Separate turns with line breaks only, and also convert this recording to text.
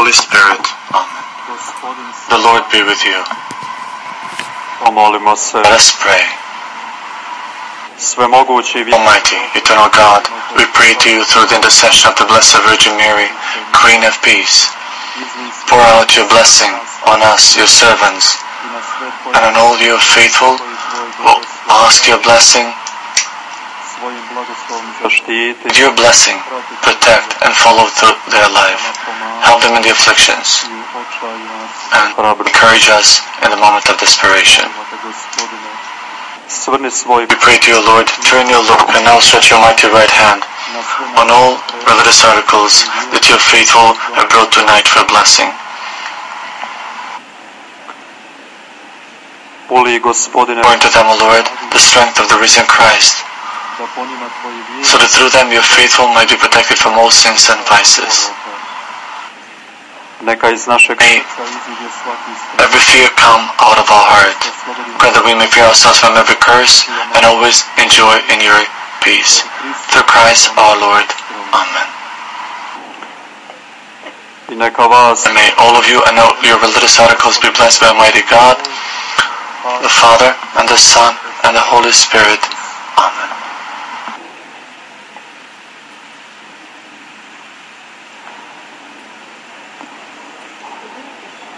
Holy Spirit. Amen. The Lord be with you.
Pomolimo se.
Let us pray.
Svemogući
Almighty, eternal God, we pray to you through the intercession of the Blessed Virgin Mary, Queen of Peace. Pour out your blessing on us, your servants, and on all your faithful who ask your blessing. With your blessing, protect and follow through their life. Help them in the afflictions and encourage us in the moment of desperation. We pray to you, Lord, turn your look and now stretch your mighty right hand on all religious articles that your faithful have brought tonight for blessing. Pour into them, O Lord, the strength of the risen Christ, so that through them your faithful might be protected from all sins and vices. May every fear come out of our heart, grant that we may free ourselves from every curse and always enjoy in your peace. Through Christ our Lord. Amen. And may all of you and all your religious articles be blessed by Almighty God, the Father, and the Son, and the Holy Spirit.